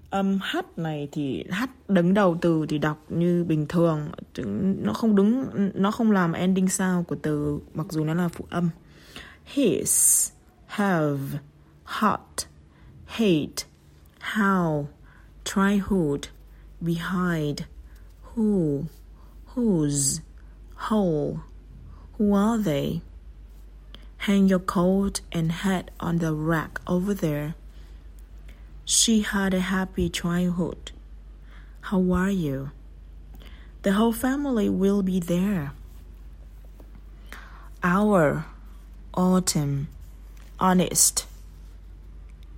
H này thì H đứng đầu từ thì đọc như bình thường, nó không làm ending sound của từ mặc dù nó là phụ âm. His, have, hot, hate, how, tryhood, behind, who, whose, whole, who are they? Hang your coat and hat on the rack over there. She had a happy childhood. How are you? The whole family will be there. Our, autumn, honest,